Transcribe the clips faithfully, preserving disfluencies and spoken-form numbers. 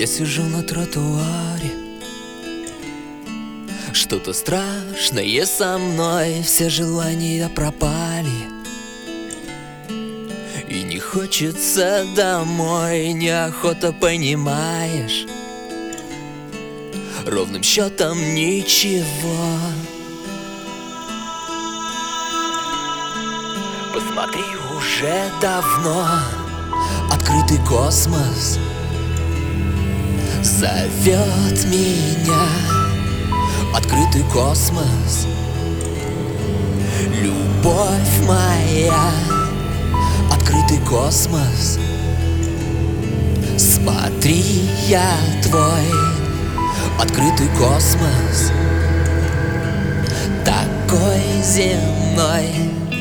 Я сижу на тротуаре, что-то страшное со мной, все желания пропали. И не хочется домой, неохота, понимаешь. Ровным счетом ничего. Посмотри, уже давно открытый космос зовет меня. Открытый космос, любовь моя. Открытый космос, смотри, я твой. Открытый космос, такой земной.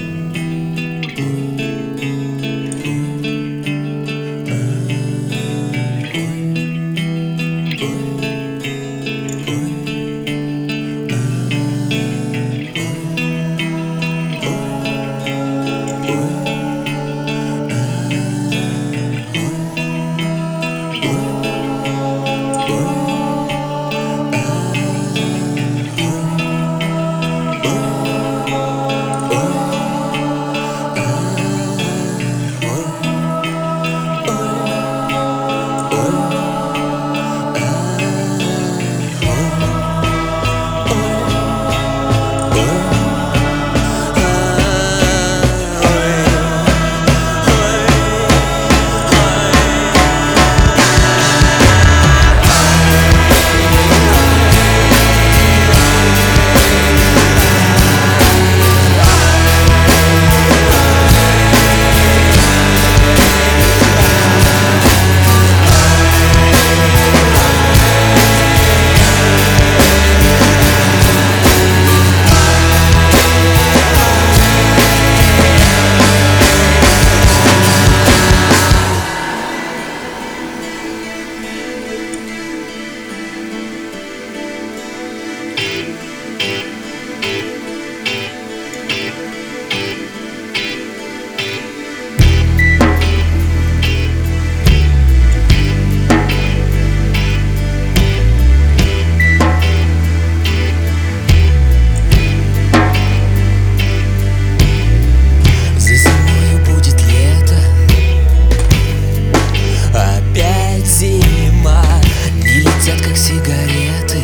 Сигареты,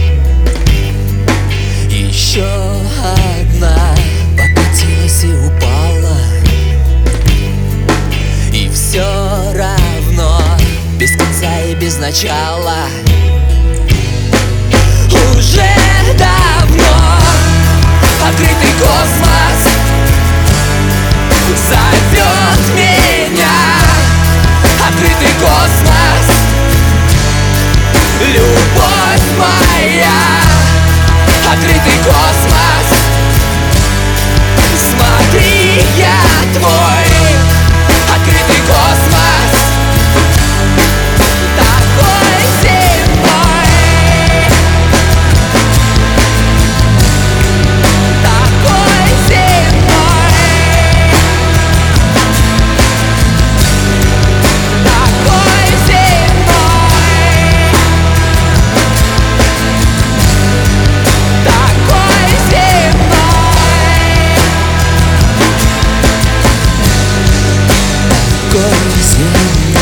еще одна покатилась и упала. И все равно без конца и без начала. Уже давно открытый космос зовет меня. Открытый космос, любовь моя. Открытый космос, смотри, я твой. Открытый космос, такой земной. Такой земной. Такой земной. Такой земной. Такой земной.